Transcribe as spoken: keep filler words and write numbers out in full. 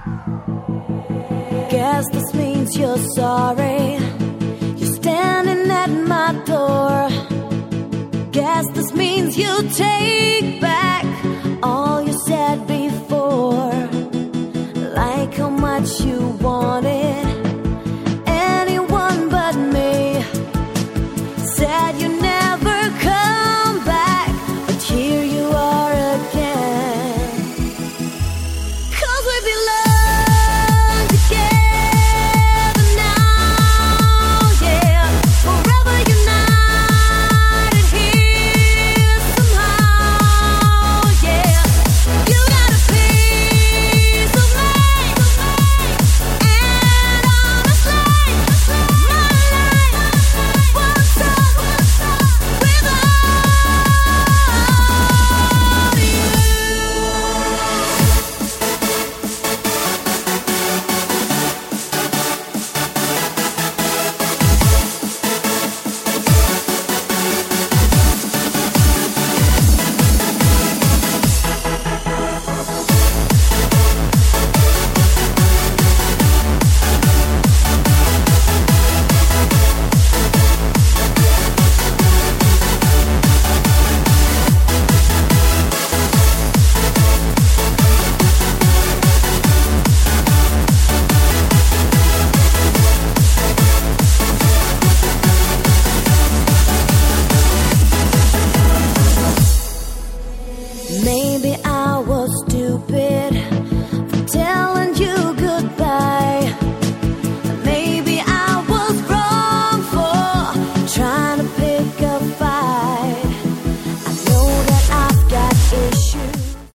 Guess this means you're sorry. You're standing at my door. Guess this means you take back all you said before. Like how much you wanted anyone but me. Said you never come back, but here you are again. 'Cause we belong together now, yeah. Forever united here somehow, yeah. You got a piece of me, and honestly, my life was up without you. Maybe I was stupid